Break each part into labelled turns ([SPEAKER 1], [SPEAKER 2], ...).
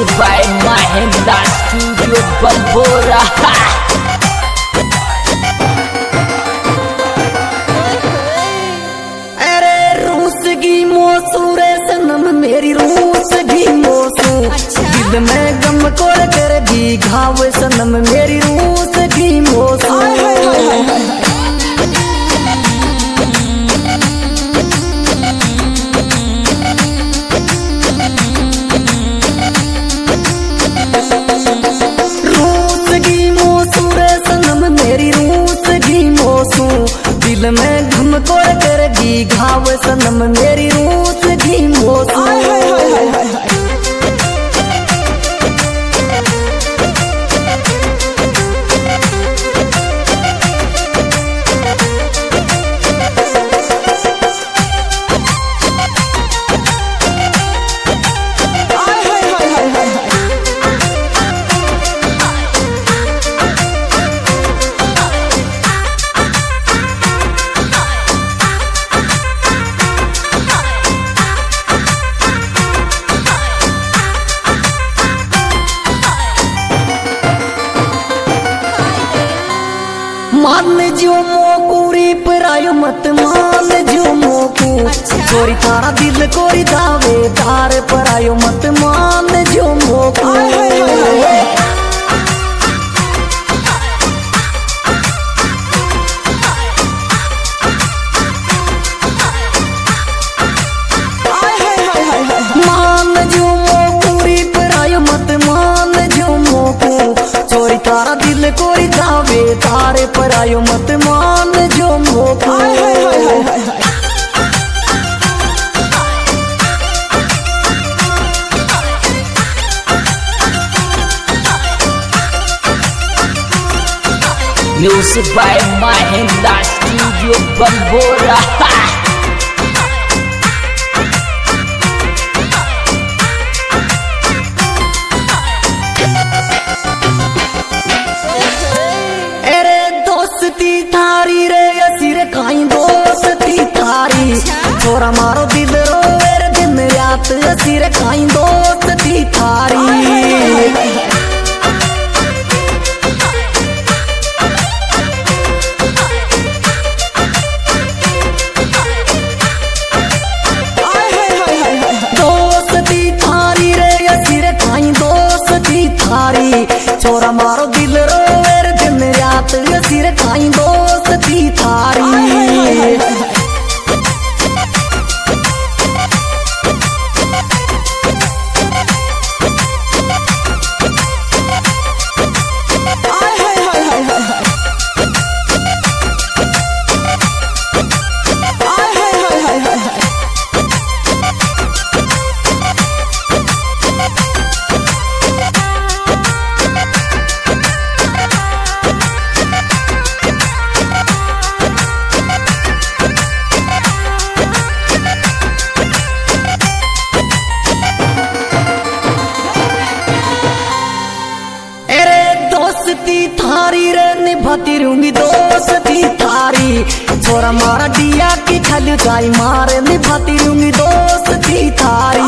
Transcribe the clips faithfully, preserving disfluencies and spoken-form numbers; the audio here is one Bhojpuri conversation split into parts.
[SPEAKER 1] Music by Mahindra Studio Balbora.
[SPEAKER 2] अरे रूस की मौसू रे सनम मेरी रूस की मौसू दिल में गम कोड़ कर भी घाव सनम मेरी रूस की मौसू दिल में घम कोड़ कर भी घाव सनम मेरी रूस की मौसू मान जो मोकूरी परायो मत मान जो मोकू चोरी तारा दिल कोरी दावेदार परायो मत मान जो मोकू मान जो मोकूरी परायो मत मान जो मोकू चोरी तारा दिल कोरी दावेदार परायो मत मान जो मोकू
[SPEAKER 1] Music by Mahindra Studio Balbora. थारी रे असीर खाई दोस्ती थारी छोरा मारो दिल रोएर दिन रात असीर खाई दोस्ती थारी दोस्ती थारी रे असीर खाई दोस्ती थारी छोरा मारो दिल रोएर दिन रात असीर खाई दोस्ती थारी थारी रे निभाती रहूंगी दोस्ती थारी छोरा मारा दिया की खल जाई मारे निभाती रहूंगी दोस्ती थारी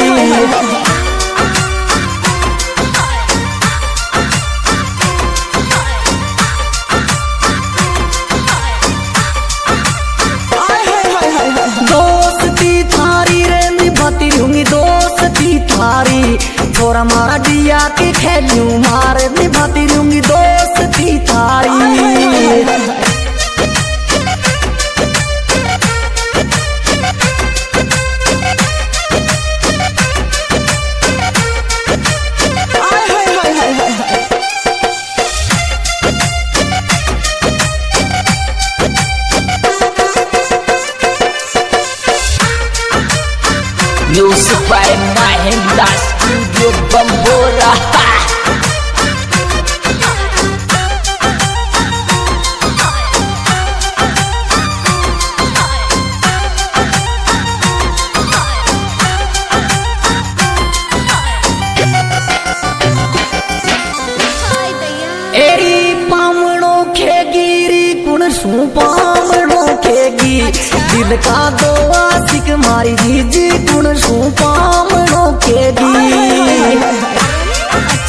[SPEAKER 1] दोस्ती थारी रे निभाती रहूंगी दोस्ती थारी छोरा मारा दिया की खेलूं मारे निभाती रहूंगी दोस्ती थारी Music by Mahindra Studio Balbora.
[SPEAKER 2] एरी पामणो खेगिरी कुण सू पामणो खेगी दिल का दो आशिक मारी जी जी कुण सू पामणो खेगी
[SPEAKER 3] अच्छा